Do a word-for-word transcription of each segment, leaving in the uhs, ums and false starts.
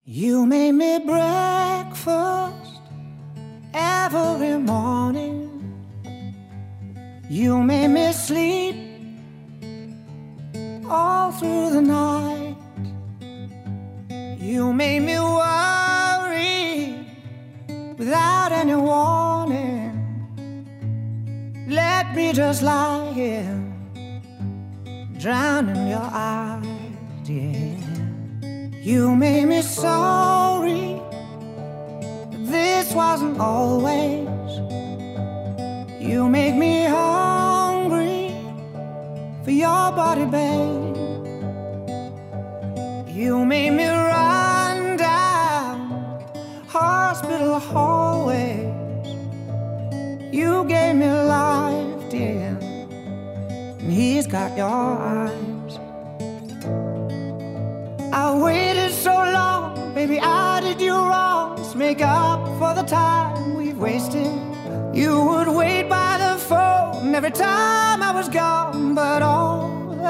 You made me breakfast every morning. You made me sleep all through the night. You made me worry without any warning. Let me just lie here, drown in your eyes, yeah. You made me sorry, but this wasn't always. You made me hungry for your body, babe. You made me run down hospital hallways. You gave me life, dear, and he's got your eyes. I waited so long, baby, I did you wrong. Let's make up for the time we've wasted. You would wait by the phone every time I was gone, but all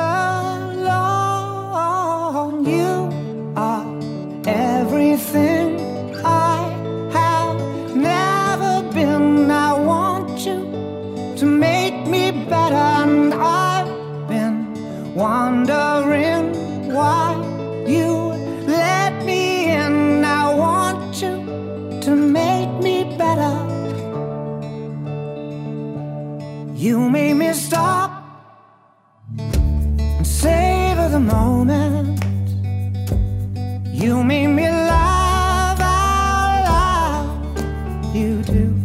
along you are everything I have never been. I want you to make me better, and I've been wondering why you let me in. I want you to make me better. You made me stop and savor the moment. You made me laugh out loud. You do.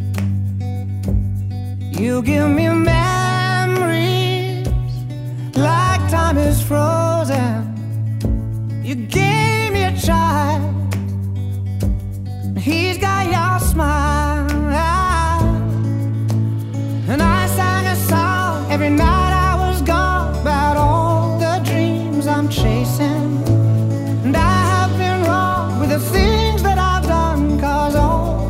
You give me memories like time is frozen. You gave me a child, he's got your smile. And I sang a song every night I was gone about all the dreams I'm chasing. And I have been wrong with the things that I've done, 'cause all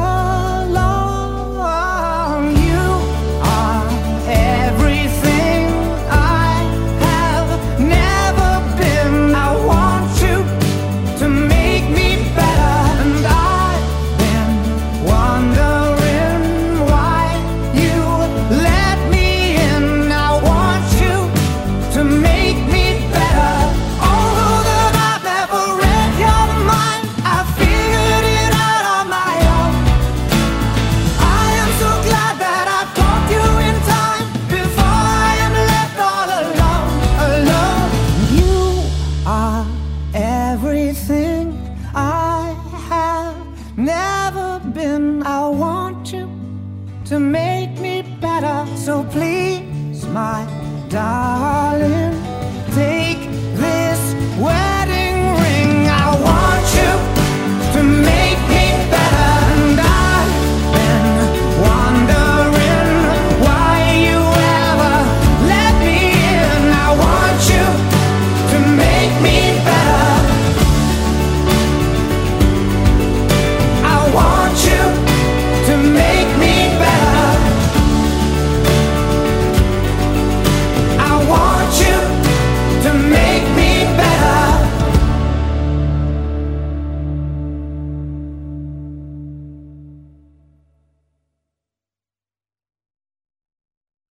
along you are everything I have never been. I want you to make me better, and I've been wondering why you let me in. I want you to make me better. Although that I've never read your mind, I figured it out on my own. I am so glad that I caught you in time before I am left all alone, alone. You are everything I have never been. I want you to make me better, so please, my darling,